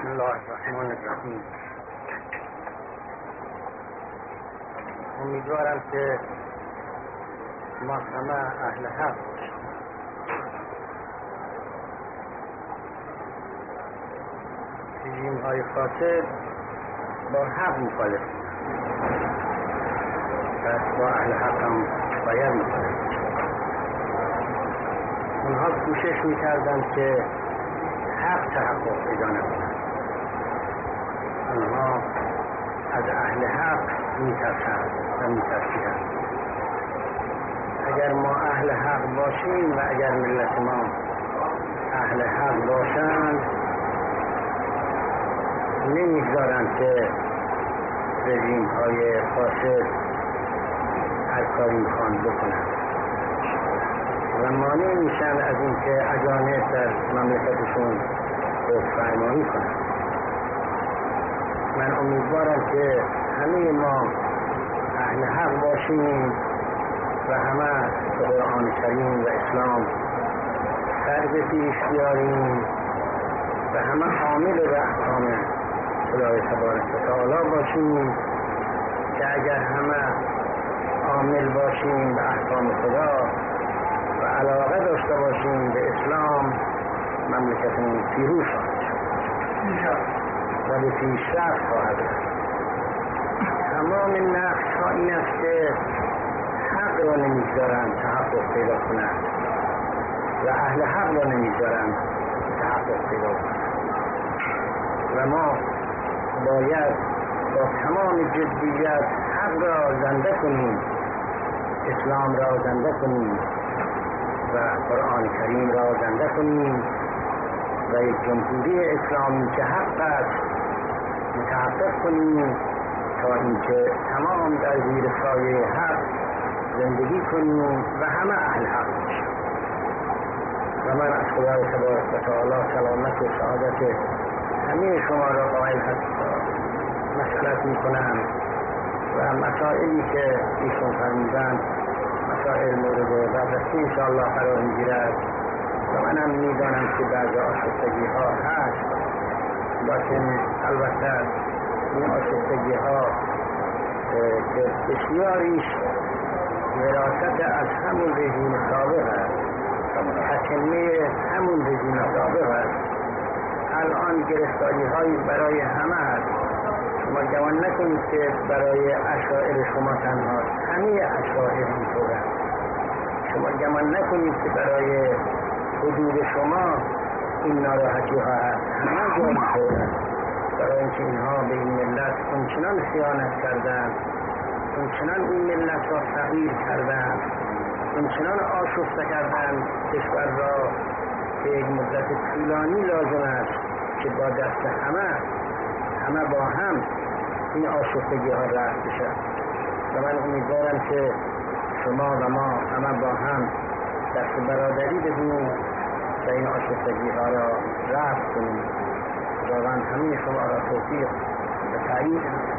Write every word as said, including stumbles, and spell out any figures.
بسم الله الرحمن الرحیم. امیدوارم که ما همه اهل حق باشیم. رژیم های فاسد با حق مخالف پس با اهل حق هم باید مخالف. اونها کوشش میکردن که حق تحقق پیدا نکنند. اونها از اهل حق میترسند و میترسیدند. اگر ما اهل حق باشیم و اگر ملت ما اهل حق باشند نمیگذارند که رژیم های فاسد هر کاری میخوان بکنند و مانع میشن از اینکه اجانب در مملکتشون خودفرمانی کنند. من امیدوارم که همه ما اهل حق باشیم و همه به قرآن کریم و اسلام سر به پیش بیاریم و همه عامل به احکام خدای تبارک و تعالی باشیم که اگر همه عامل باشیم به احکام خدا و علاقه داشته باشیم به اسلام مملکتمون پیروز و به پیشرفت خواهد رفت. تمام نقص ها این است که حق را نمیگذارند تحقق پیدا کنند و اهل حق را نمیگذارند تحقق پیدا کنند و ما باید با تمام جدیت حق را زنده کنیم، اسلام را زنده کنیم و قرآن کریم را زنده کنیم و یک جمهوری اسلامی که حق است متحقق کنیم تا اینکه تمام در زیر سایه حق زندگی کنیم و همه اهل حق باشیم. و من از خدای تبارک و تعالی سلامت و سعادت همه شما را قائل مسئلت می کنم و مسائلی که ایشون فرمودند مسائل مورد بررسی انشاءالله قرار می گیرد و منم می دانم که بعض آشفتگی ها هست، لیکن البته این آشفتگی ها که بسیاریش وراثت از همون رژیم سابق است، تکمیه همون رژیم سابق است. الان گرفتاری هایی برای همه هست. شما گمان نکنید که برای اشاعر شما تنها، همه اشاعر اینطور است. شما گمان نکنید که برای حدود شما این ناراحتی ها هست، همه جا اینطور است. برای اینکه اینها به این ملت اونچنان خیانت کردن، اونچنان این ملت را تغییر کردن، اونچنان آشفته کردن کشور را که یک مدت طولانی لازم است که با دست همه همه با هم این آشفتگی ها رفت بشه. و من امیدوارم که شما و ما همه با هم دست برادری بدیم و این آشفتگی ها را رفت کنیم. خداوند همه شما را توفیق و تأیید